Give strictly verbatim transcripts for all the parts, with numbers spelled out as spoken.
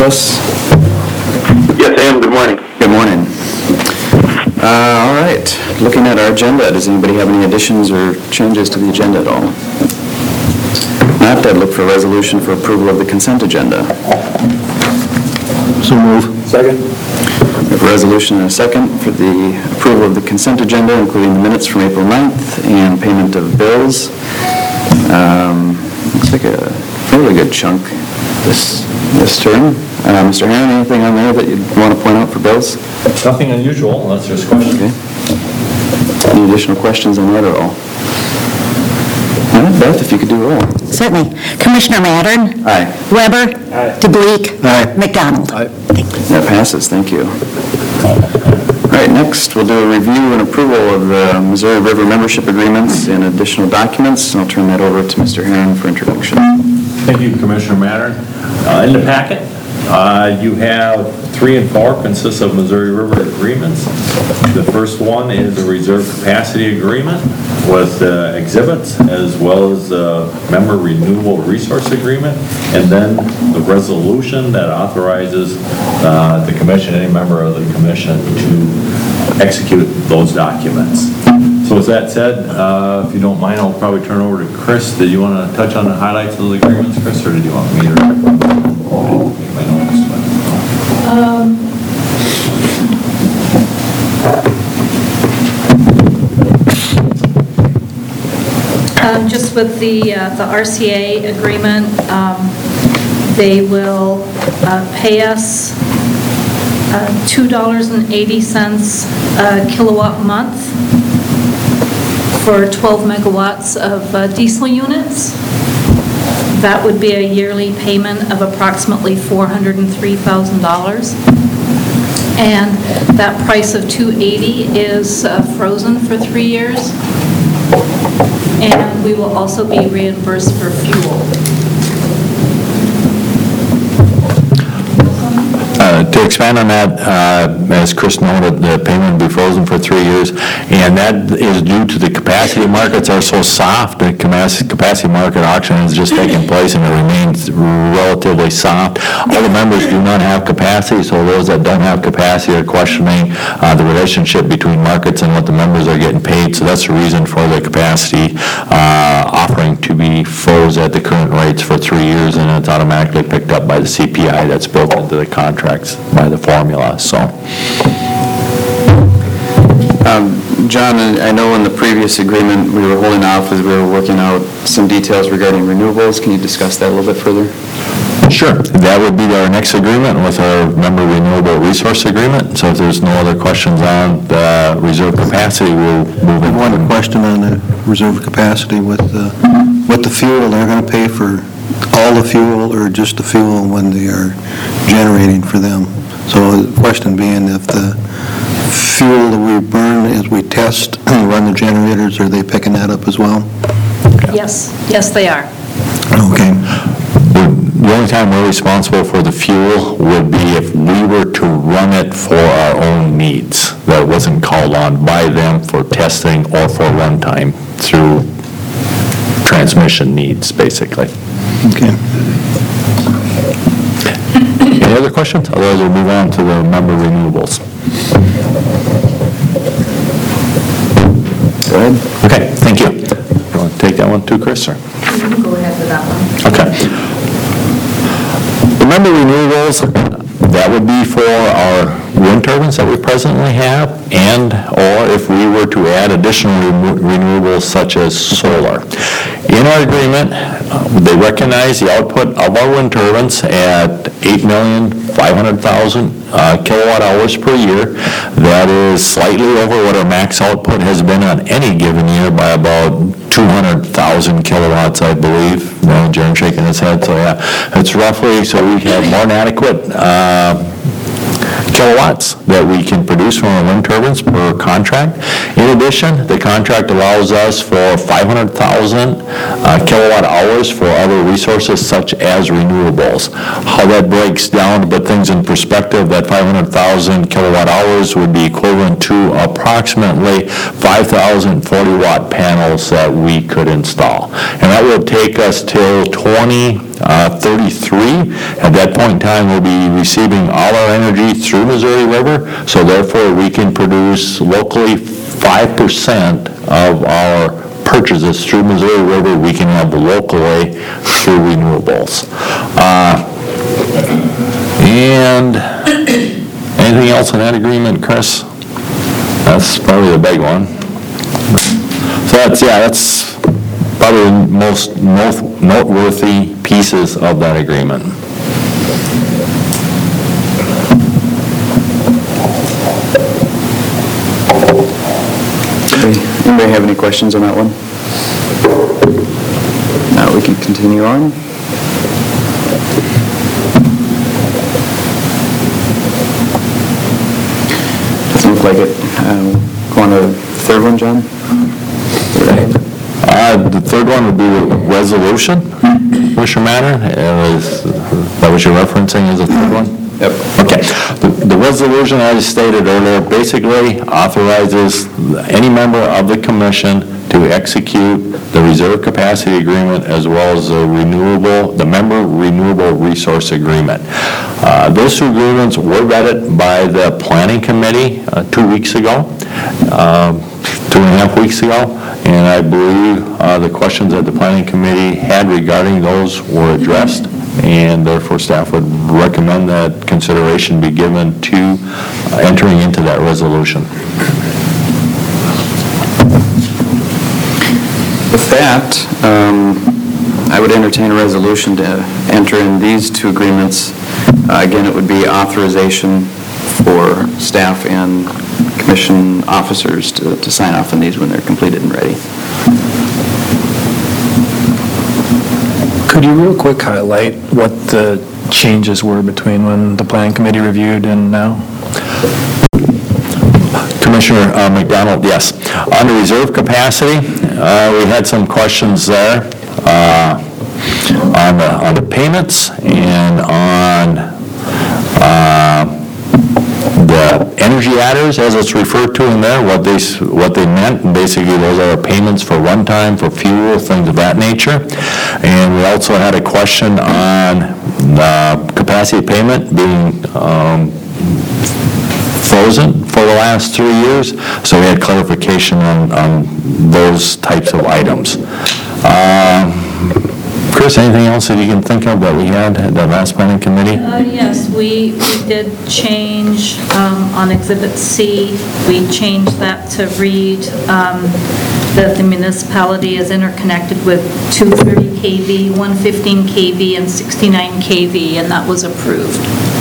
us? Yes, I am. Good morning. Good morning. Uh, all right. Looking at our agenda, does anybody have any additions or changes to the agenda at all? Not, I'd look for a resolution for approval of the consent agenda. So move. Second. We have a resolution and a second for the approval of the consent agenda, including the minutes from April ninth and payment of bills. Um, looks like a fairly good chunk this this term. Uh, Mister Herron, anything on there that you'd want to point out for bills? Nothing unusual, unless there's questions. Okay. Any additional questions on that at all? All right, Beth, if you could do roll. Certainly. Commissioner Mattern? Aye. Weber? Aye. DeBleek? Aye. McDonald? Aye. That passes, thank you. All right, next we'll do a review and approval of the Missouri River membership agreements and additional documents, and I'll turn that over to Mister Herron for introduction. Thank you, Commissioner Mattern. Uh, in the packet, uh, you have three and four consists of Missouri River agreements. The first one is a reserve capacity agreement with uh, exhibits, as well as a member renewable resource agreement, and then the resolution that authorizes uh, the commission, any member of the commission, to execute those documents. So with that said, uh, if you don't mind, I'll probably turn over to Chris. Did you want to touch on the highlights of those agreements, Chris, or did you want me to? Um, um, just with the uh, the R C A agreement, um, they will uh, pay us uh, two dollars and eighty cents a kilowatt month for twelve megawatts of uh, diesel units. That would be a yearly payment of approximately four hundred three thousand dollars. And that price of two hundred eighty is uh, frozen for three years. And we will also be reimbursed for fuel. Uh, to expand on that, uh, as Chris noted, the payment will be frozen for three years, and that is due to the capacity markets are so soft. The capacity capacity market auction is just taking place, and it remains relatively soft. All the members do not have capacity, so those that don't have capacity are questioning uh, the relationship between markets and what the members are getting paid. So that's the reason for the capacity uh, offering to be froze at the current rates for three years, and it's automatically picked up by the C P I that's built into the contract by the formula. So, Um, John, I know in the previous agreement we were holding off as we were working out some details regarding renewables. Can you discuss that a little bit further? sure, that would be our next agreement with our member renewable resource agreement. So if there's no other questions on the reserve capacity, we'll move in. One question on the reserve capacity with the, with the fuel, they're going to pay for all the fuel or just the fuel when they are generating for them? So the question being, if the fuel that we burn as we test and run the generators, are they picking that up as well? Yes, yes, they are. Okay. The only time we're responsible for the fuel would be if we were to run it for our own needs. That wasn't called on by them for testing or for runtime through transmission needs, basically. Okay. Any other questions? Otherwise, we'll move on to the member renewables. Go ahead. Okay, thank you. You want to take that one too, Chris? Or? You can go ahead with that one. Okay. The member renewables, that would be for our wind turbines that we presently have, and or if we were to add additional re- renewables such as solar. In our agreement, uh, they recognize the output of our wind turbines at eight million five hundred thousand uh, kilowatt hours per year. That is slightly over what our max output has been on any given year by about two hundred thousand kilowatts, I believe. No, Jerem's shaking his head, so yeah. It's roughly, so we have more than adequate uh, kilowatts that we can produce from our wind turbines per contract. In addition, the contract allows us for five hundred thousand uh, kilowatt hours for other resources such as renewables. How that breaks down, to put things in perspective, that five hundred thousand kilowatt hours would be equivalent to approximately five thousand forty watt panels that we could install. And that would take us till twenty uh, thirty-three. At that point in time, we'll be receiving all our energy through Missouri River, so therefore we can produce locally five percent of our purchases through Missouri River, we can have locally through renewables. Uh, And anything else in that agreement, Chris? That's probably the big one. So that's, yeah, that's probably the most most noteworthy pieces of that agreement. Anybody have any questions on that one? Now we can continue on. Doesn't look like it. Um, Go on to the third one, John? Uh, The third one would be the resolution, Commissioner Matter. Uh, is- That was your referencing as a third one? Yep. Okay. The the resolution, as stated earlier, basically authorizes any member of the commission to execute the reserve capacity agreement as well as the renewable, the member renewable resource agreement. Uh, Those two agreements were vetted by the planning committee uh, two weeks ago, um, two and a half weeks ago, and I believe uh, the questions that the planning committee had regarding those were addressed, and therefore staff would recommend that consideration be given to uh, entering into that resolution. With that, um, I would entertain a resolution to enter in these two agreements. Uh, Again, it would be authorization for staff and commission officers to to sign off on these when they're completed and ready. Could you real quick highlight what the changes were between when the planning committee reviewed and now? Commissioner uh, McDonald, yes. On the reserve capacity, uh, we had some questions there uh, on the, on the payments and on uh, the energy adders, as it's referred to in there, what they, s- what they meant. And basically, those are payments for runtime, for fuel, things of that nature. And we also had a question on the capacity payment being um, frozen for the last three years, so we had clarification on, on those types of items. Um, Chris, anything else that you can think of that we had at the last planning committee? Uh, Yes, we we did change um, on Exhibit C, we changed that to read um, that the municipality is interconnected with two thirty K V, one fifteen K V, and sixty-nine K V, and that was approved.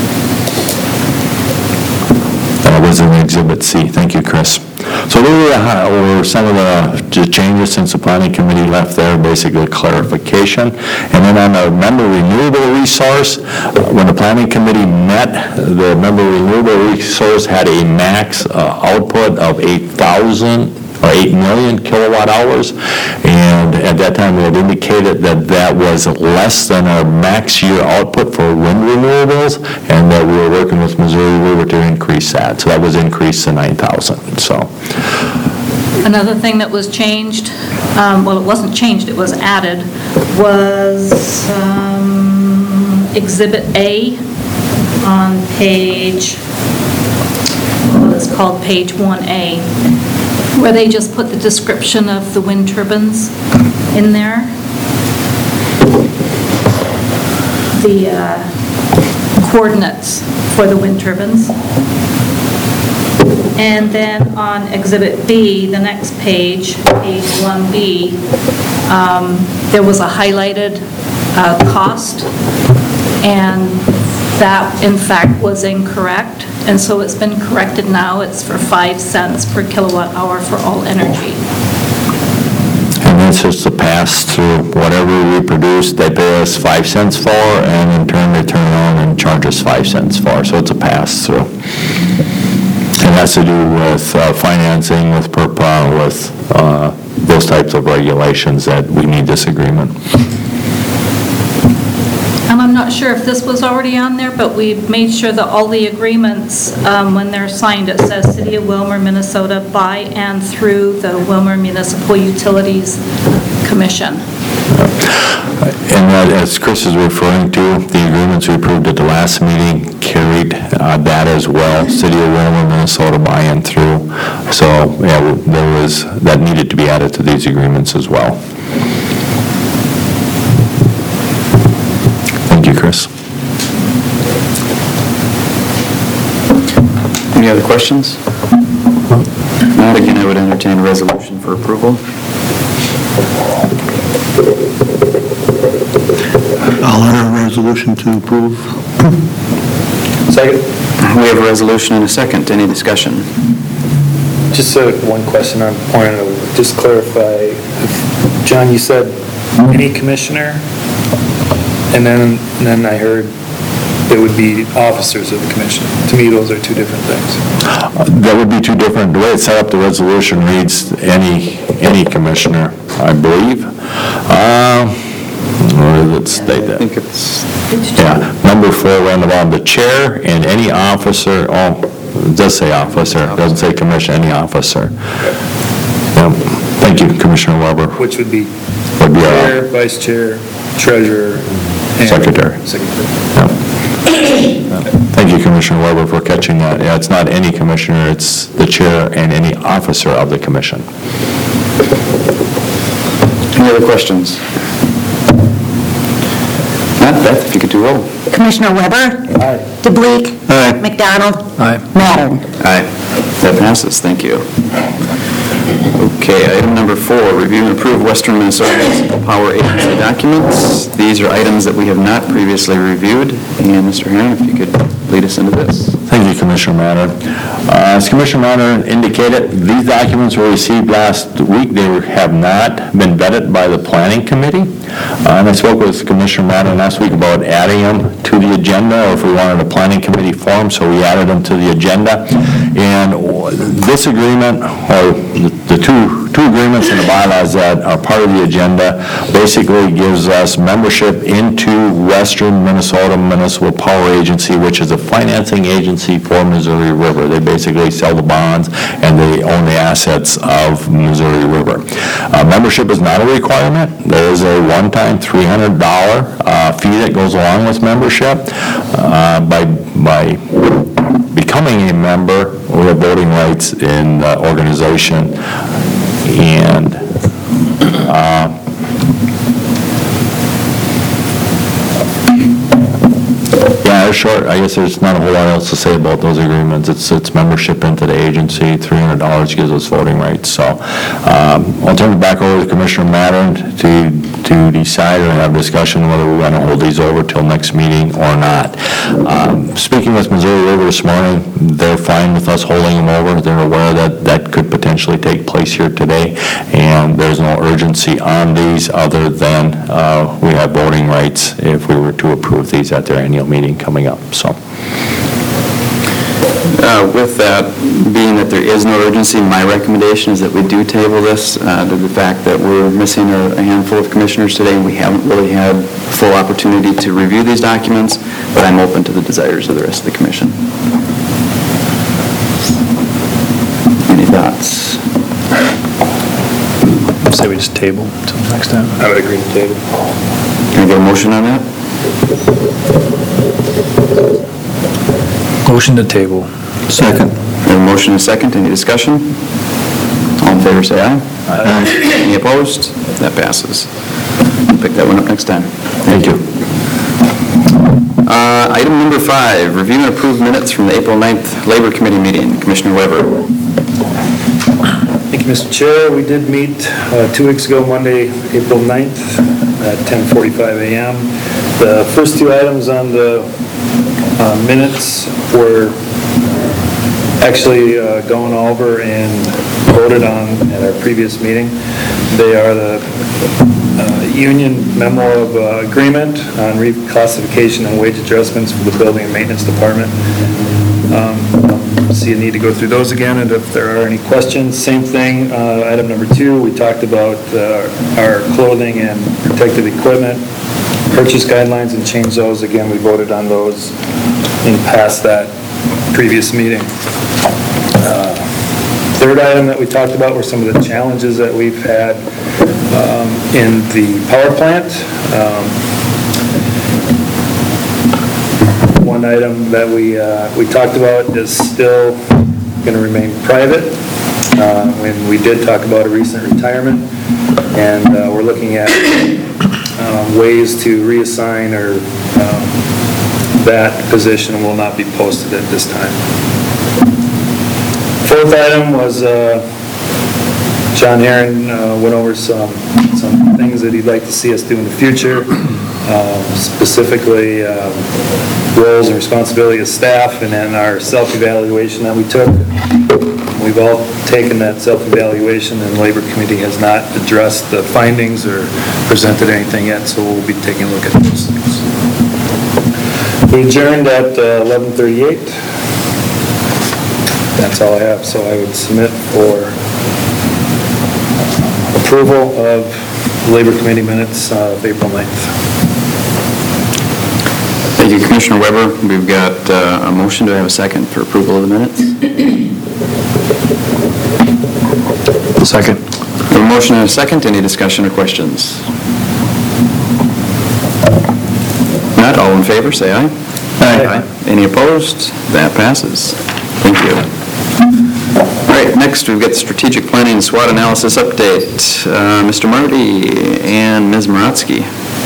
That was in Exhibit C. Thank you, Chris. So those were the- were some of the changes since the planning committee left there, basically clarification. And then on the member renewable resource, uh, when the planning committee met, the member renewable resource had a max uh, output of eight thousand or eight million kilowatt hours. And at that time, we had indicated that that was less than our max year output for wind renewables, and that we were working with Missouri River to increase that. So that was increased to nine thousand, so. Another thing that was changed, um, well, it wasn't changed, it was added, was um, Exhibit A on page, what is called page one A, where they just put the description of the wind turbines in there. The uh, coordinates for the wind turbines. And then on Exhibit B, the next page, page one B, um, there was a highlighted uh, cost, and that, in fact, was incorrect, and so it's been corrected now. It's for five cents per kilowatt hour for all energy. And that's just a pass-through. Whatever we produce, they pay us five cents for, and in turn, they turn around and charge us five cents for. So it's a pass-through. It has to do with uh, financing, with P E R P A, with uh, those types of regulations that we need this agreement. And I'm not sure if this was already on there, but we made sure that all the agreements, um, when they're signed, it says City of Willmar, Minnesota, by and through the Willmar Municipal Utilities Commission. And that, as Chris is referring to, the agreements we approved at the last meeting carried uh, that as well. City of Willmar, Minnesota buy-in through. So, yeah, there was, that needed to be added to these agreements as well. Thank you, Chris. Any other questions? If not, again, I would entertain a resolution for approval. I'll enter a resolution to approve. Second. We have a resolution and a second. Any discussion? Just uh, one question on point, of- just clarify. John, you said any commissioner, and then, and then I heard it would be officers of the commission. To me, those are two different things. That would be two different, the way it's set up, the resolution reads any, any commissioner, I believe. Um, Where does it state I that? think it's, Yeah, number four, roundabout, the chair and any officer, oh, it does say officer, it doesn't say commission, any officer. Yep. Thank you, Commissioner Weber. Which would be Would be our- chair, vice chair, treasurer, and... Secretary. Secretary. Yep. Thank you, Commissioner Weber, for catching that. Yeah, it's not any commissioner, it's the chair and any officer of the commission. any other questions? Not Beth, if you could do roll. Commissioner Weber? Aye. DeBleek? Aye. McDonald? Aye. Mattern? Aye. That passes, thank you. Okay, item number four, review and approve Western Minnesota Municipal Power Agency documents. These are items that we have not previously reviewed, and Mister Herron, if you could lead us into this. Thank you, Commissioner Matter. Uh, As Commissioner Matter indicated, these documents were received last week. They were- have not been vetted by the Planning Committee. Uh, And I spoke with Commissioner Matter last week about adding them to the agenda, or if we wanted a Planning Committee form, so we added them to the agenda. And this agreement, or the the two two agreements and the bylaws that are part of the agenda, basically gives us membership into Western Minnesota Municipal Power Agency, which is a financing agency for Missouri River. They basically sell the bonds and they own the assets of Missouri River. Uh, Membership is not a requirement. There is a one-time three hundred dollars uh, fee that goes along with membership. Uh, By by becoming a member, we have voting rights in the organization, and uh, yeah, it's short. I guess there's not a whole lot else to say about those agreements. It's it's membership into the agency. three hundred dollars gives us voting rights. So um, I'll turn it back over to Commissioner Mattern to to decide or have discussion whether we want to hold these over till next meeting or not. Um, Speaking with Missouri River this morning, they're fine with us holding them over. They're aware that that could potentially take place here today, and there's no urgency on these other than uh, we have voting rights if we were to approve these at their annual meeting coming up, so. Uh, With that, being that there is no urgency, my recommendation is that we do table this uh, to the fact that we're missing a a handful of commissioners today, and we haven't really had full opportunity to review these documents, but I'm open to the desires of the rest of the commission. Any thoughts? Say we just table until next time. I would agree to table. Can I get a motion on that? Motion to table. Second. We have a motion and a second. Any discussion? All in favor, say aye. Aye. Any opposed? That passes. We'll pick that one up next time. Thank you. Uh, Item number five, review and approve minutes from the April ninth Labor Committee meeting. Commissioner Weber. Thank you, Mister Chair. We did meet uh, two weeks ago, Monday, April ninth, at ten forty-five a m The first two items on the uh, minutes were actually uh, gone over and voted on at our previous meeting. They are the uh, union memo of uh, agreement on reclassification and wage adjustments for the building and maintenance department. Um, See a need to go through those again, and if there are any questions, same thing. Uh, Item number two, we talked about uh, our clothing and protective equipment, purchase guidelines, and change those. Again, we voted on those in past that previous meeting. Uh, Third item that we talked about were some of the challenges that we've had um, in the power plant. Um, One item that we, uh, we talked about is still going to remain private. Uh, When we did talk about a recent retirement, and uh, we're looking at um, ways to reassign or um, that position will not be posted at this time. Fourth item was uh, John Herron uh, went over some, some things that he'd like to see us do in the future, uh, specifically um, roles and responsibility of staff, and then our self-evaluation that we took. We've all taken that self-evaluation, and the Labor Committee has not addressed the findings or presented anything yet, so we'll be taking a look at those things. We adjourned at uh, eleven thirty-eight. That's all I have, so I would submit for approval of Labor Committee minutes uh, of April ninth. Thank you, Commissioner Weber. We've got uh, a motion. Do I have a second for approval of the minutes? Second. We have a motion and a second. Any discussion or questions? Not all in favor, say aye. Aye. Any opposed? That passes. Thank you. All right, next we've got the strategic planning and SWOT analysis update. Uh, Mister Marty and Miz Moratsky.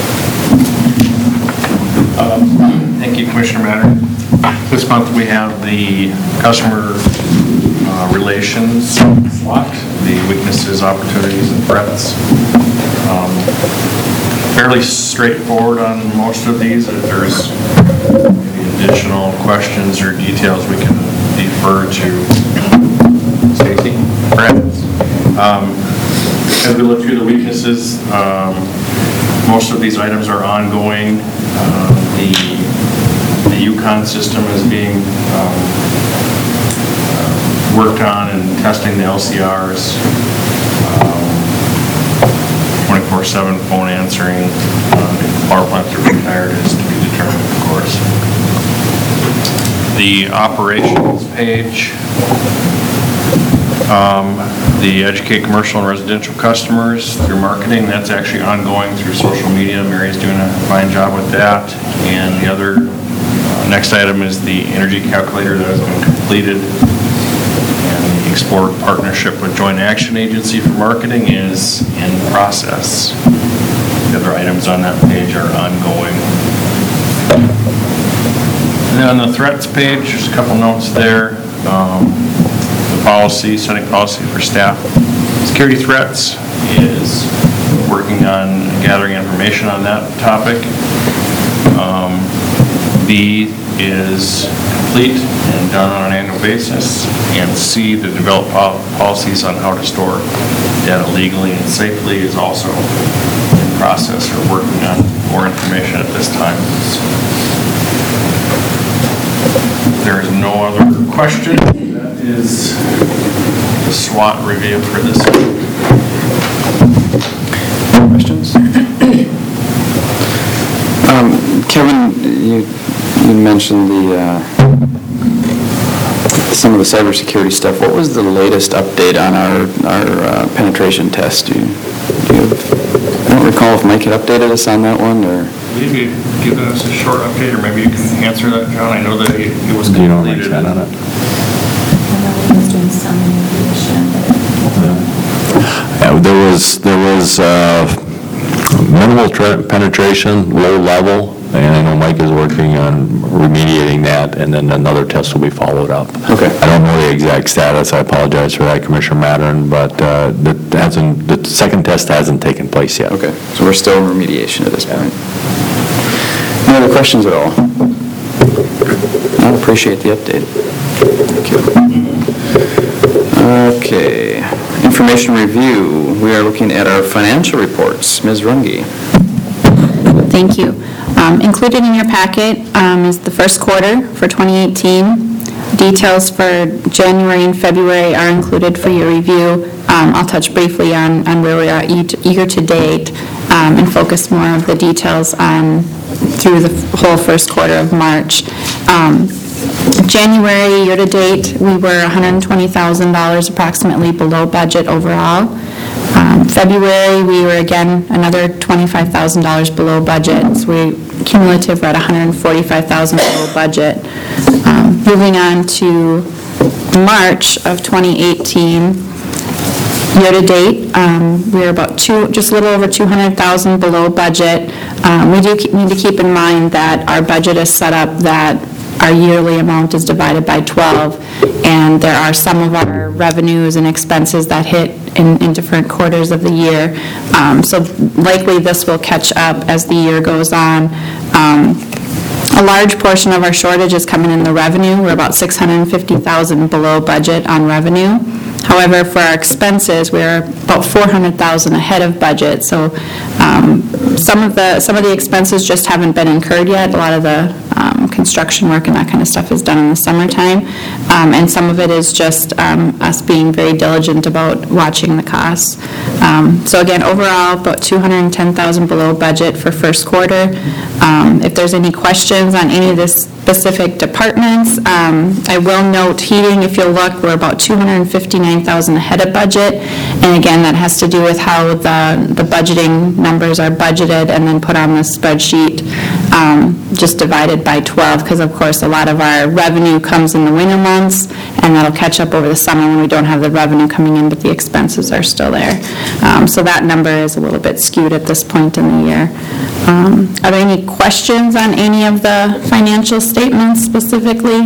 Thank you, Commissioner Matter. This month we have the customer uh, relations SWOT, the weaknesses, opportunities, and threats. Um, fairly straightforward on most of these. If there's any additional questions or details, we can defer to Stacy, perhaps. Um, as we look through the weaknesses, um, most of these items are ongoing. Uh, the, the Yukon system is being um, uh, worked on and testing the L C Rs. Um, twenty-four seven phone answering. Uh, if the power plants are retired is to be determined, of course. The operations page. Um, the educate commercial and residential customers through marketing, that's actually ongoing through social media. Mary's doing a fine job with that. And the other, uh, next item is the energy calculator that has been completed. And the Explore partnership with Joint Action Agency for marketing is in process. The other items on that page are ongoing. And then on the threats page, there's a couple notes there. Um, policy, setting policy for staff. Security threats is working on gathering information on that topic. Um, B is complete and done on an annual basis. And C, to develop pol- policies on how to store data legally and safely is also in process or working on more information at this time. There is no other question. That is the SWOT review for this week. Questions? um, Kevin, you, you mentioned the uh, some of the cybersecurity stuff. What was the latest update on our our uh, penetration test? Do you, do you have, I don't recall if Mike had updated us on that one, or. Maybe give us a short update, or maybe you can answer that, John. I know that it it was Do you know completed. Mike's got on it? I know he was doing some manipulation. Yeah, there was, there was uh, minimal tra- penetration, low level, and I know Mike is working on remediating that, and then another test will be followed up. Okay. I don't know the exact status, I apologize for that, Commissioner Mattern, but uh, that hasn't, the second test hasn't taken place yet. Okay, so we're still in remediation at this point. No other questions at all? I appreciate the update. Thank you. Okay, information review. We are looking at our financial reports. Miz Runge. Thank you. Um, Included in your packet um, is the first quarter for twenty eighteen. Details for January and February are included for your review. Um, I'll touch briefly on, on where we are each- year to date um, and focus more of the details on through the whole first quarter of March. Um, January year to date, we were one hundred twenty thousand dollars approximately below budget overall. Um, Um, February, we were again another twenty-five thousand dollars below budget, so we cumulative we're at one hundred forty-five thousand dollars below budget. Um, Moving on to March of twenty eighteen, year-to-date, um, we're about two, just a little over two hundred thousand dollars below budget. Um, We do keep- need to keep in mind that our budget is set up that our yearly amount is divided by twelve, and there are some of our revenues and expenses that hit in, in different quarters of the year. Um, So likely this will catch up as the year goes on. Um, A large portion of our shortage is coming in the revenue. We're about six hundred fifty thousand dollars below budget on revenue. However, for our expenses, we're about four hundred thousand dollars ahead of budget. So um, some of the, some of the expenses just haven't been incurred yet. A lot of the um, construction work and that kind of stuff is done in the summertime. Um, And some of it is just um, us being very diligent about watching the costs. Um, So again, overall, about two hundred ten thousand dollars below budget for first quarter. Um, If there's any questions on any of the specific departments, um, I will note heating, if you'll look, we're about two hundred fifty-nine thousand dollars ahead of budget. And again, that has to do with how the, the budgeting numbers are budgeted and then put on the spreadsheet, um, just divided by twelve, because of course, a lot of our revenue comes in the winter months, and that'll catch up over the summer when we don't have the revenue coming in, but the expenses are still there. Um, So that number is a little bit skewed at this point in the year. Um, Are there any questions on any of the financial statements specifically?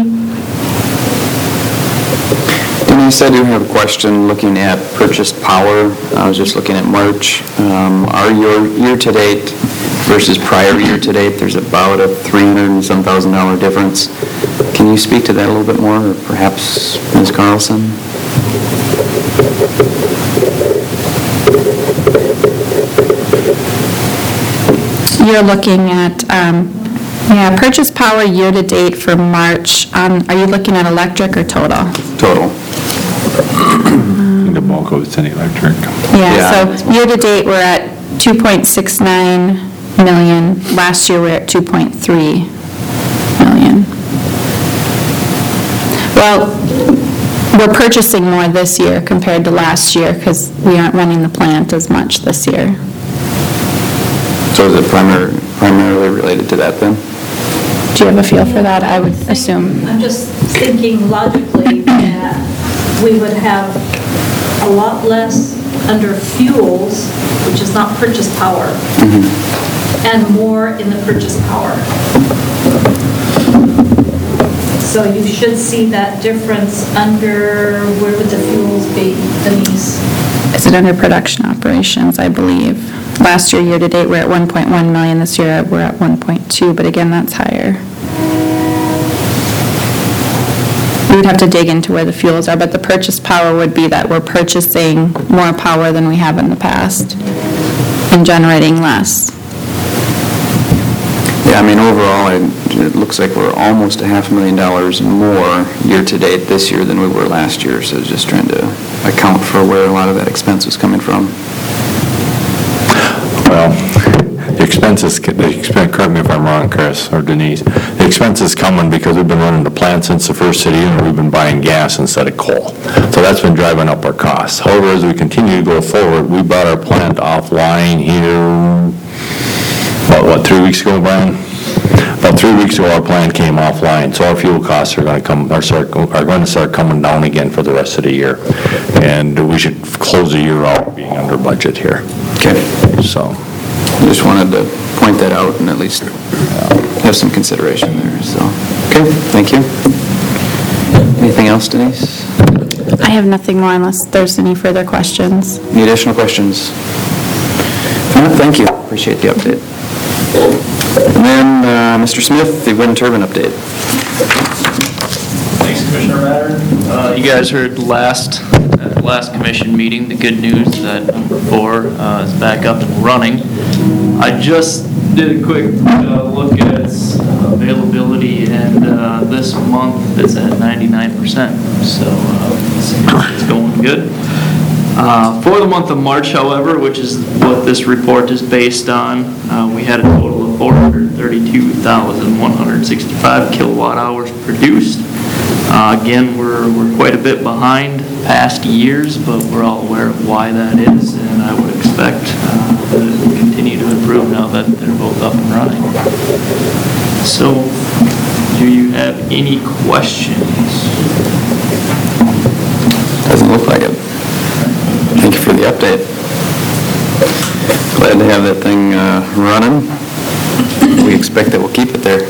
Denise, I do have a question looking at purchased power. I was just looking at March. Um, Are your year-to-date versus prior year-to-date, there's about a three hundred and some thousand dollar difference. Can you speak to that a little bit more, or perhaps Miz Carlson? You're looking at, um, yeah, purchase power year-to-date for March. Um, Are you looking at electric or total? Total. The bulk of it's in electric. Yeah, Yeah. so year-to-date, we're at two point six nine million. Last year, we we're at two point three million. Well, we're purchasing more this year compared to last year because we aren't running the plant as much this year. So is it primar- primarily related to that then? Do you have a feel for that? I would assume. I'm just thinking logically that we would have a lot less under fuels, which is not purchase power, and more in the purchase power. So you should see that difference under, where would the fuels be, Denise? Is it under production operations, I believe? Last year, year-to-date, we're at one point one million. This year, we're at one point two, but again, that's higher. We would have to dig into where the fuels are, but the purchase power would be that we're purchasing more power than we have in the past and generating less. Yeah, I mean, overall, it it looks like we're almost a half a million dollars more year-to-date this year than we were last year, so just trying to account for where a lot of that expense was coming from. Well, the expenses, the expense, correct me if I'm wrong, Chris or Denise, the expenses coming because we've been running the plant since the first city and we've been buying gas instead of coal. So that's been driving up our costs. However, as we continue to go forward, we brought our plant offline here, about, what, three weeks ago, Brian? About three weeks ago, our plant came offline, so our fuel costs are going to come, are start, are going to start coming down again for the rest of the year. And we should close the year out being under budget here. Okay. So. I just wanted to point that out and at least have some consideration there, so. Okay, thank you. Anything else, Denise? I have nothing more unless there's any further questions. Any additional questions? If not, thank you. Appreciate the update. And then, uh, Mister Smith, the wind turbine update. Thanks, Commissioner Matter. Uh, You guys heard last, uh, last commission meeting, the good news that number four uh, is back up and running. I just did a quick uh, look at its availability, and uh, this month it's at ninety-nine percent, so uh, it's it's going good. Uh, For the month of March, however, which is what this report is based on, uh, we had a total of four hundred thirty-two thousand one hundred sixty-five kilowatt hours produced. Uh, Again, we're, we're quite a bit behind past years, but we're all aware of why that is, and I would expect uh, that it will continue to improve now that they're both up and running. So, do you have any questions? Doesn't look like it. Thank you for the update. Glad to have that thing uh, running. We expect that we'll keep it there.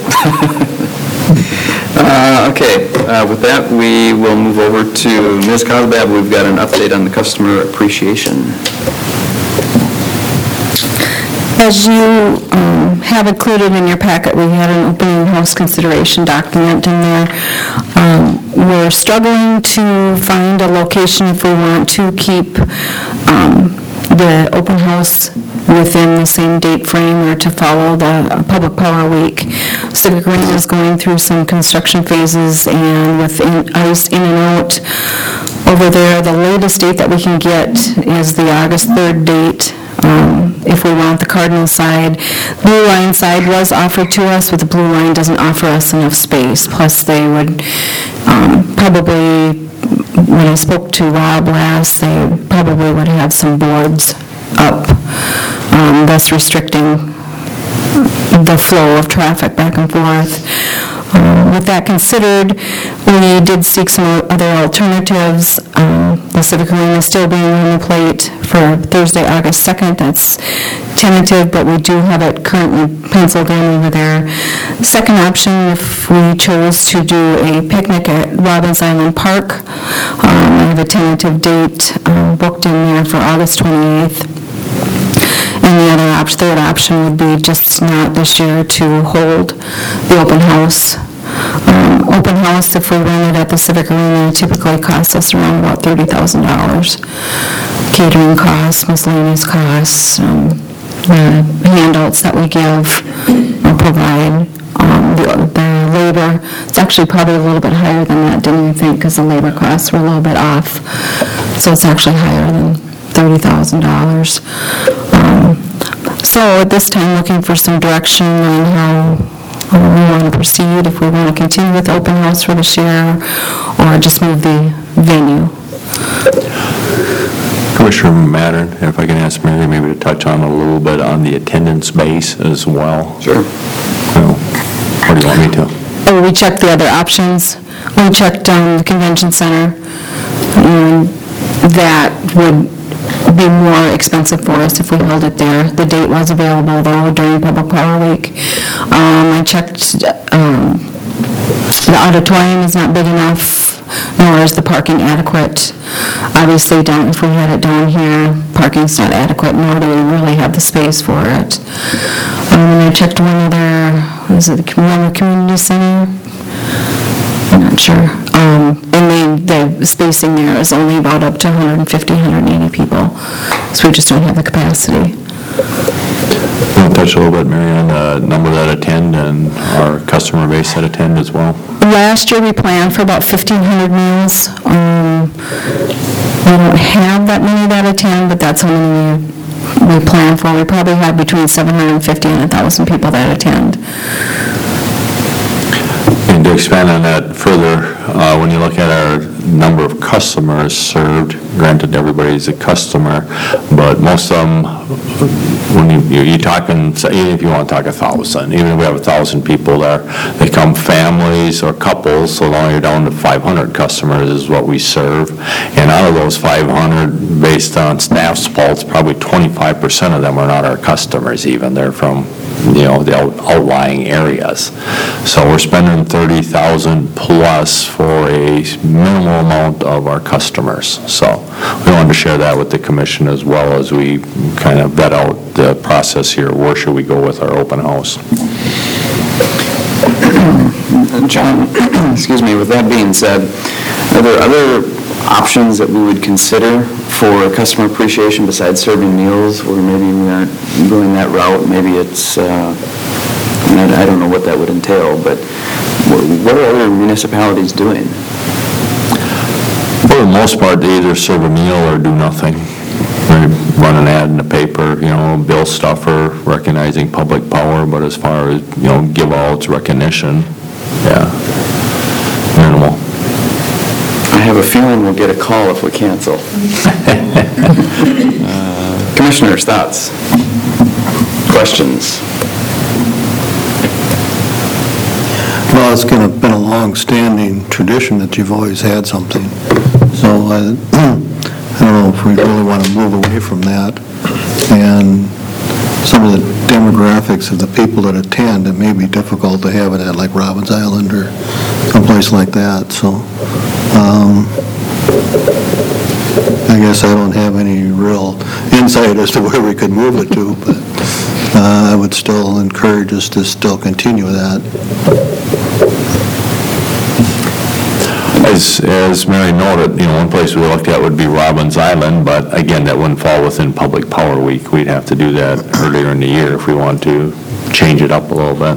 Uh, Okay, uh, with that, we will move over to Miz Cosbab. We've got an update on the customer appreciation. As you um, have included in your packet, we had an opening house consideration document in there. Um, We're struggling to find a location if we want to keep um, the open house within the same date frame or to follow the Public Power Week. Civic Arena is going through some construction phases, and with in- ice in and out over there, the latest date that we can get is the August third date. Um, if we want the Cardinal side. Blue Line side was offered to us, but the Blue Line doesn't offer us enough space. Plus, they would um, probably, when I spoke to Rob last, they probably would have some boards up, um, thus restricting the flow of traffic back and forth. Um, With that considered, we did seek some other alternatives. Um, The Civic Arena is still being on the plate for Thursday, August second. That's tentative, but we do have it currently penciled in over there. Second option, if we chose to do a picnic at Robbins Island Park, um, I have a tentative date um, booked in there for August twenty-eighth. And the other option, third option would be just not this year to hold the open house. Um, Open house, if we run it at the Civic Arena, typically costs us around about thirty thousand dollars. Catering costs, miscellaneous costs, um, the handouts that we give or provide, um, the the labor. It's actually probably a little bit higher than that, didn't you think? Because the labor costs were a little bit off. So it's actually higher than thirty thousand dollars. Um, so at this time, looking for some direction on how uh, we want to proceed, if we want to continue with open house for this year, or just move the venue. Commissioner Mattern, if I can ask Mary maybe to touch on a little bit on the attendance base as well. Sure. Well, or do you want me to? Oh, we checked the other options. We checked um, the convention center, and that would be more expensive for us if we held it there. The date was available, though, during Public Power Week. Um, I checked, um, the auditorium is not big enough, nor is the parking adequate. Obviously, down, if we had it down here, parking's not adequate, nor do we really have the space for it. Um, and I checked one other, what is it, the Community Community Center? I'm not sure. Um, and the, the spacing there is only about up to one fifty, one eighty people. So we just don't have the capacity. You want to touch a little bit, Mary, on the number that attend and our customer base that attend as well? Last year, we planned for about fifteen hundred meals. Um, we don't have that many that attend, but that's how many we, we plan for. We probably have between seven hundred fifty and one thousand people that attend. And to expand on that further, uh, when you look at our number of customers served, granted everybody's a customer, but most of them, when you, you- you're talking, say, even if you want to talk a thousand, even if we have a thousand people there, they come families or couples, so long you're down to five hundred customers is what we serve. And out of those five hundred, based on staff's pulse, probably twenty-five percent of them are not our customers even. They're from, you know, the out- outlying areas. So we're spending thirty thousand plus for a minimal amount of our customers. So we wanted to share that with the commission as well as we kind of vet out the process here. Where should we go with our open house? John, excuse me, with that being said, are there other options that we would consider for customer appreciation besides serving meals, or maybe we aren't going that route? Maybe it's, uh, I I don't know what that would entail, but what what are other municipalities doing? For the most part, they either serve a meal or do nothing. They run an ad in the paper, you know, bill stuffer, recognizing public power, but as far as, you know, give outs, recognition, yeah, minimal. I have a feeling we'll get a call if we cancel. Uh, Commissioners, thoughts? Questions? Well, it's kind of been a long-standing tradition that you've always had something. So uh, I don't know if we really want to move away from that. And some of the demographics of the people that attend, it may be difficult to have it at like Robbins Island or someplace like that. So um, I guess I don't have any real insight as to where we could move it to, but uh, I would still encourage us to still continue that. As, as Mary noted, you know, one place we looked at would be Robbins Island, but again, that wouldn't fall within Public Power Week. We'd have to do that earlier in the year if we want to change it up a little bit.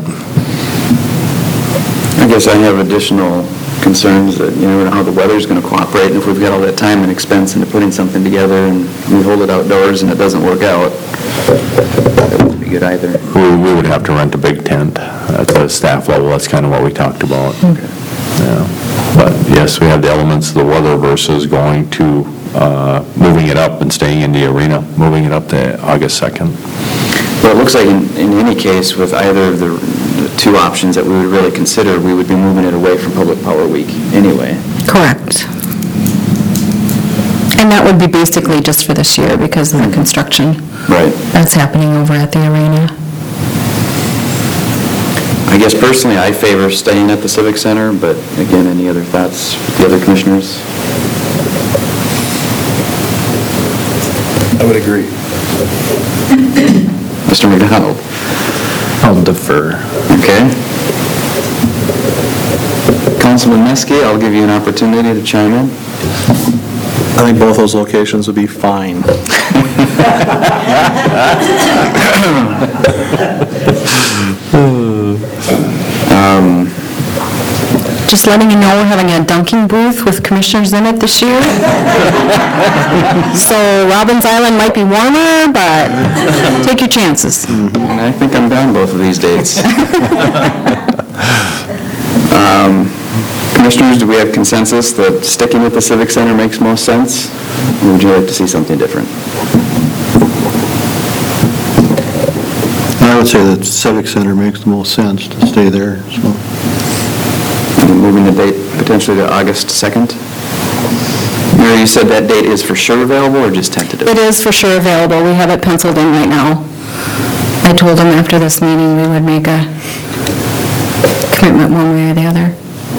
I guess I have additional concerns that you never know how the weather's going to cooperate, and if we've got all that time and expense into putting something together and we hold it outdoors and it doesn't work out, that wouldn't be good either. We, we would have to rent a big tent at the staff level. That's kind of what we talked about. Okay. Yeah. But yes, we have the elements of the weather versus going to, uh, moving it up and staying in the arena, moving it up to August second. Well, it looks like in, in any case, with either of the, the two options that we would really consider, we would be moving it away from Public Power Week anyway. Correct. And that would be basically just for this year because of the construction Right. that's happening over at the arena. I guess personally, I favor staying at the Civic Center, but again, any other thoughts with the other commissioners? I would agree. Mister McDonald? I'll defer. Okay. Councilman Meske, I'll give you an opportunity to chime in. I think both those locations would be fine. um, Just letting you know, we're having a dunking booth with commissioners in it this year. So Robbins Island might be warmer, but take your chances. And I think I'm down both of these dates. um, Commissioners, do we have consensus that sticking with the Civic Center makes most sense? Or would you like to see something different? I would say that Civic Center makes the most sense to stay there, so. And moving the date potentially to August second? Mary, you said that date is for sure available or just tentative? It is for sure available. We have it penciled in right now. I told them after this meeting we would make a commitment one way or the other.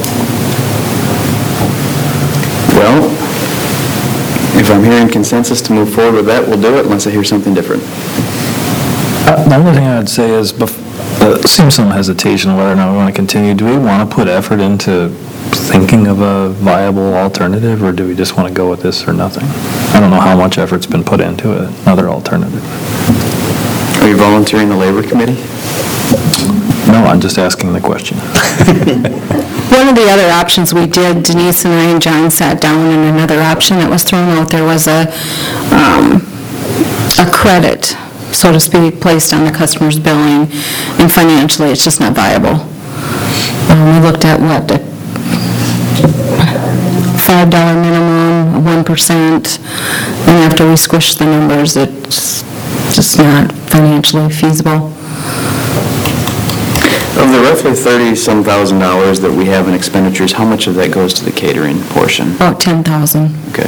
Well, if I'm hearing consensus to move forward with that, we'll do it unless I hear something different. Uh, The only thing I would say is, bef- uh, seems some hesitation whether or not we want to continue. Do we want to put effort into thinking of a viable alternative, or do we just want to go with this or nothing? I don't know how much effort's been put into it, another alternative. Are you volunteering the Labor Committee? No, I'm just asking the question. One of the other options we did, Denise and I and John sat down, and another option that was thrown out there was a, um, a credit, so to speak, placed on the customer's billing, and financially, it's just not viable. Um, we looked at what, a five dollar minimum, one percent, and after we squished the numbers, it's just not financially feasible. Of the roughly thirty-some thousand dollars that we have in expenditures, how much of that goes to the catering portion? About ten thousand. Okay.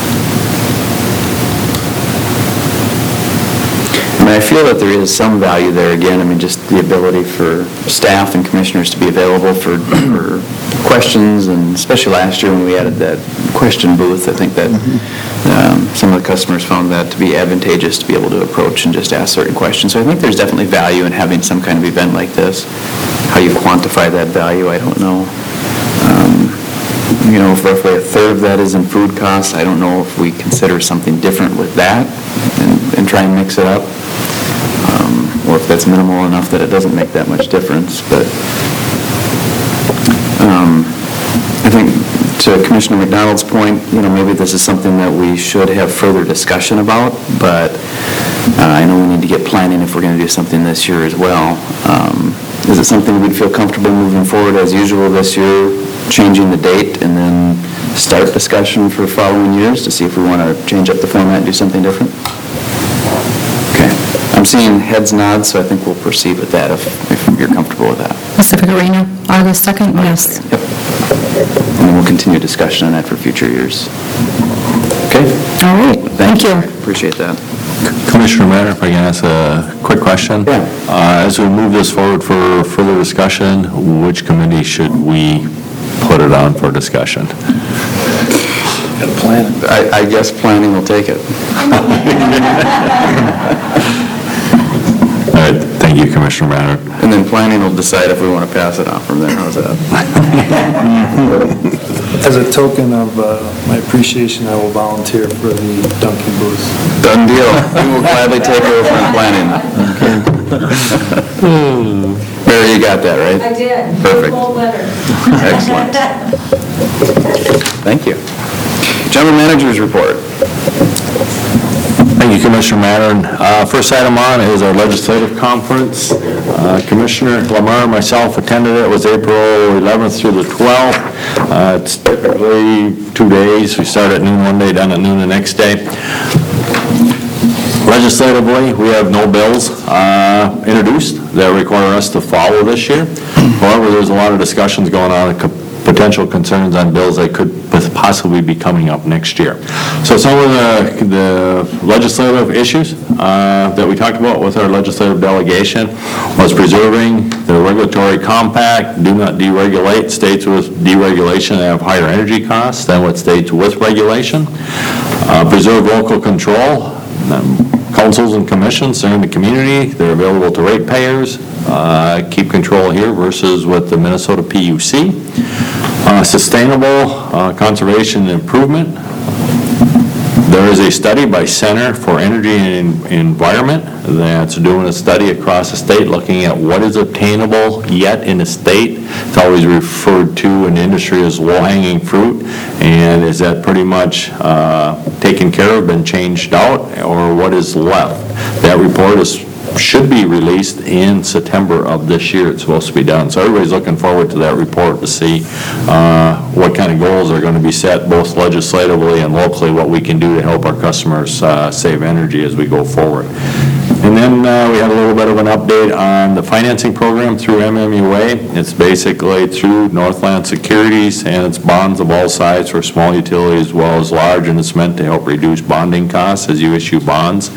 I mean, I feel that there is some value there, again, I mean, just the ability for staff and commissioners to be available for, for questions, and especially last year when we added that question booth, I think that um, some of the customers found that to be advantageous to be able to approach and just ask certain questions. So I think there's definitely value in having some kind of event like this. How you quantify that value, I don't know. Um, you know, if roughly a third of that is in food costs, I don't know if we consider something different with that and, and try and mix it up. Um, or if that's minimal enough that it doesn't make that much difference. But um, I think to Commissioner McDonald's point, you know, maybe this is something that we should have further discussion about, but uh, I know we need to get planning if we're going to do something this year as well. Um, is it something we'd feel comfortable moving forward as usual this year, changing the date and then start discussion for following years to see if we want to change up the format and do something different? Okay. I'm seeing heads nod, so I think we'll proceed with that if, if you're comfortable with that. Pacific Arena, August second, yes. Yep. And then we'll continue discussion on that for future years. Okay? All right, thank you. Appreciate that. Commissioner Matter, if I can ask a quick question? Yeah. Uh, As we move this forward for further discussion, which committee should we put it on for discussion? Got to plan it. I, I guess planning will take it. All right, thank you, Commissioner Matter. And then planning will decide if we want to pass it on from there. How's that? As a token of uh, my appreciation, I will volunteer for the Dunkin' booth. Done deal. We will gladly take over from planning. Mary, you got that, right? I did. Perfect. Full letter. Excellent. Thank you. General Manager's report. Thank you, Commissioner Mattern. Uh, First item on is our legislative conference. Uh, Commissioner Lamar and myself attended it. It was April eleventh through the twelfth. Uh, It's typically two days. We start at noon one day, done at noon the next day. Legislatively, we have no bills uh, introduced that require us to follow this year. However, there's a lot of discussions going on, co- potential concerns on bills that could possibly be coming up next year. So some of the, the legislative issues uh, that we talked about with our legislative delegation was preserving the regulatory compact, do not deregulate. States with deregulation have higher energy costs than what states with regulation. Uh, preserve local control. Um, councils and commissions, they're in the community, they're available to ratepayers, uh, keep control here versus with the Minnesota P U C. Uh, sustainable uh, conservation and improvement. There is a study by Center for Energy and Environment that's doing a study across the state looking at what is obtainable yet in the state. It's always referred to in the industry as low-hanging fruit, and is that pretty much uh, taken care of, been changed out, or what is left? That report is should be released in September of this year. It's supposed to be done. So everybody's looking forward to that report to see uh, what kind of goals are going to be set both legislatively and locally, what we can do to help our customers uh, save energy as we go forward. And then uh, we had a little bit of an update on the financing program through M M U A. It's basically through Northland Securities, and it's bonds of all sizes for small utilities as well as large, and it's meant to help reduce bonding costs as you issue bonds.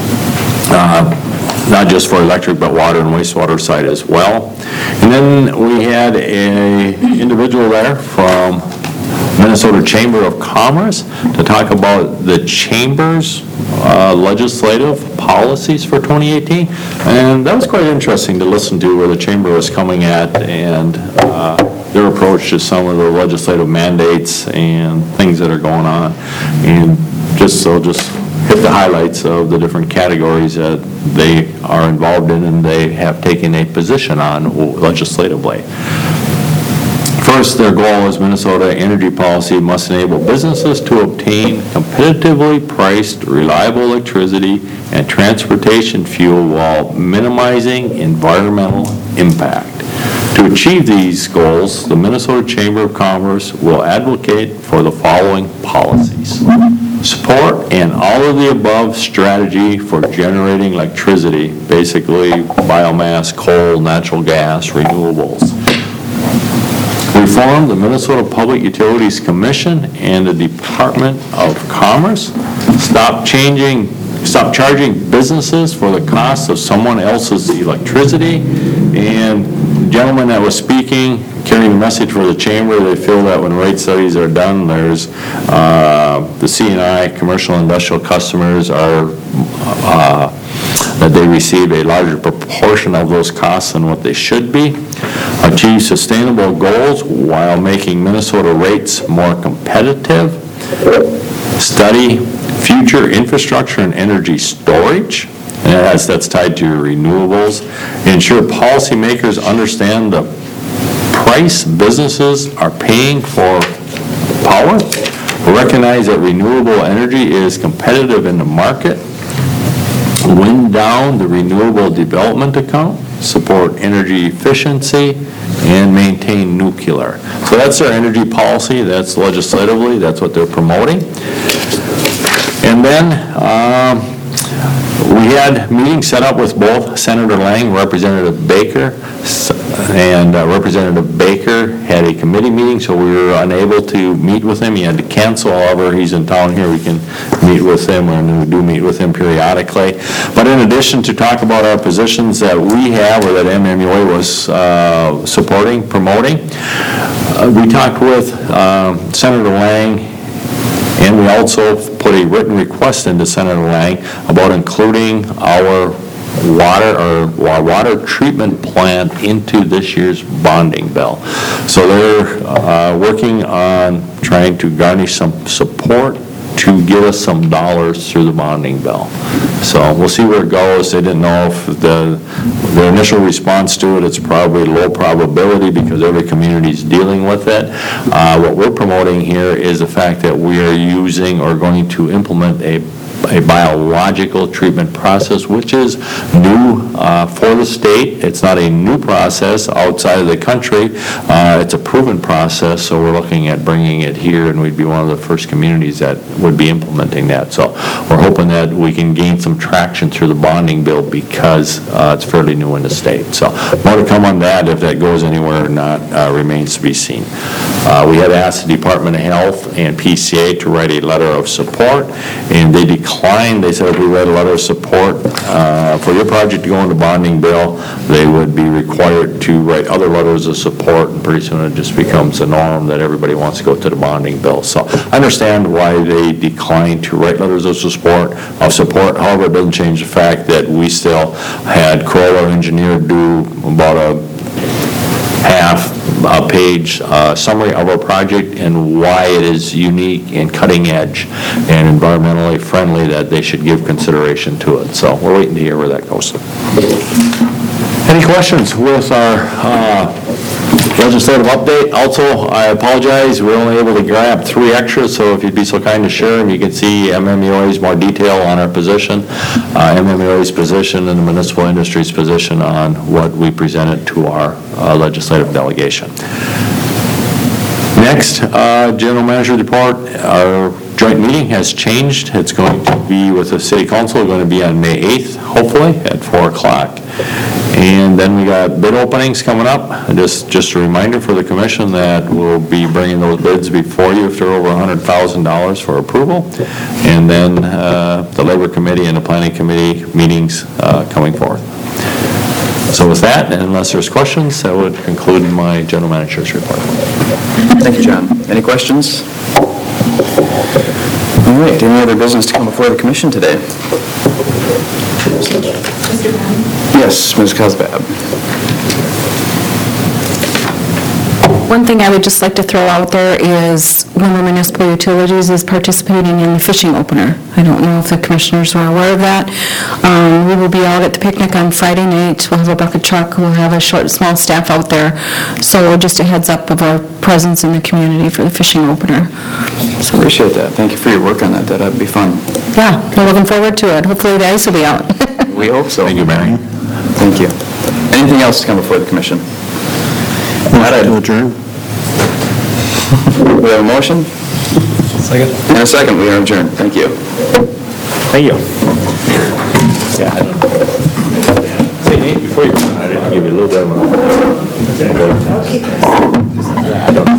Uh, not just for electric, but water and wastewater side as well. And then we had a individual there from Minnesota Chamber of Commerce to talk about the Chamber's uh, legislative policies for twenty eighteen. And that was quite interesting to listen to where the Chamber was coming at and uh, their approach to some of the legislative mandates and things that are going on. And just so just hit the highlights of the different categories that they are involved in and they have taken a position on legislatively. First, their goal is Minnesota energy policy must enable businesses to obtain competitively priced, reliable electricity and transportation fuel while minimizing environmental impact. To achieve these goals, the Minnesota Chamber of Commerce will advocate for the following policies. Support an all-of-the-above strategy for generating electricity, basically biomass, coal, natural gas, renewables. Reform the Minnesota Public Utilities Commission and the Department of Commerce. Stop changing, stop charging businesses for the cost of someone else's electricity. And the gentleman that was speaking, carrying the message for the chamber, they feel that when rate studies are done, there's uh, the C and I, commercial and industrial customers are, uh, that they receive a larger proportion of those costs than what they should be. Achieve sustainable goals while making Minnesota rates more competitive. Study future infrastructure and energy storage. And that's, that's tied to renewables. Ensure policymakers understand the price businesses are paying for power. Recognize that renewable energy is competitive in the market. Wind down the renewable development account. Support energy efficiency and maintain nuclear. So that's their energy policy, that's legislatively, that's what they're promoting. And then, um, we had meetings set up with both Senator Lang, Representative Baker, and uh, Representative Baker had a committee meeting, so we were unable to meet with him. He had to cancel, however, he's in town here, we can meet with him, and we do meet with him periodically. But in addition to talk about our positions that we have, or that M M U A was uh, supporting, promoting, uh, we talked with uh, Senator Lang, and we also put a written request into Senator Lang about including our water, or our water treatment plant into this year's bonding bill. So they're uh, working on trying to garnish some support to give us some dollars through the bonding bill. So we'll see where it goes. They didn't know if the, the initial response to it, it's probably low probability because every community is dealing with it. Uh, what we're promoting here is the fact that we are using or going to implement a a biological treatment process, which is new uh, for the state. It's not a new process outside of the country. Uh, it's a proven process, so we're looking at bringing it here, and we'd be one of the first communities that would be implementing that. So we're hoping that we can gain some traction through the bonding bill because uh, it's fairly new in the state. So more to come on that. If that goes anywhere or not uh, remains to be seen. Uh, we had asked the Department of Health and P C A to write a letter of support, and they declined. They said if we write a letter of support uh, for your project to go into bonding bill, they would be required to write other letters of support, and pretty soon it just becomes a norm that everybody wants to go to the bonding bill. So I understand why they declined to write letters of support. Of support. However, it doesn't change the fact that we still had Kroll, our engineer, do about a half a page uh, summary of our project and why it is unique and cutting edge and environmentally friendly that they should give consideration to it. So we're waiting to hear where that goes. Any questions with our uh, legislative update? Also, I apologize, we were only able to grab three extras, so if you'd be so kind to share them, you can see M M U A's more detail on our position, uh, M M U A's position and the municipal industry's position on what we presented to our uh, legislative delegation. Next, uh, General Manager report. Our joint meeting has changed. It's going to be with the City Council, going to be on May eighth, hopefully, at four o'clock. And then we got bid openings coming up. Just, just a reminder for the commission that we'll be bringing those bids before you if they're over one hundred thousand dollars for approval. And then uh, the Labor Committee and the Planning Committee meetings uh, coming forth. So with that, and unless there's questions, that would conclude my General Manager's report. Thank you, John. Any questions? All right, any other business to come before the commission today? Mister Brown? Yes, Miz Cosbab. One thing I would just like to throw out there is Winter Municipal Utilities is participating in the fishing opener. I don't know if the commissioners are aware of that. Um, we will be out at the picnic on Friday night. We'll have a bucket truck. We'll have a short, small staff out there. So just a heads up of our presence in the community for the fishing opener. So appreciate that. Thank you for your work on that. That'd be fun. Yeah, we're looking forward to it. Hopefully the ice will be out. We hope so. Thank you, Mary. Thank you. Anything else to come before the commission? Motion to adjourn. We have a motion? Second. And a second, we are adjourned. Thank you. Thank you. Yeah. Say, Nate, before you, I didn't give you a little bit of a...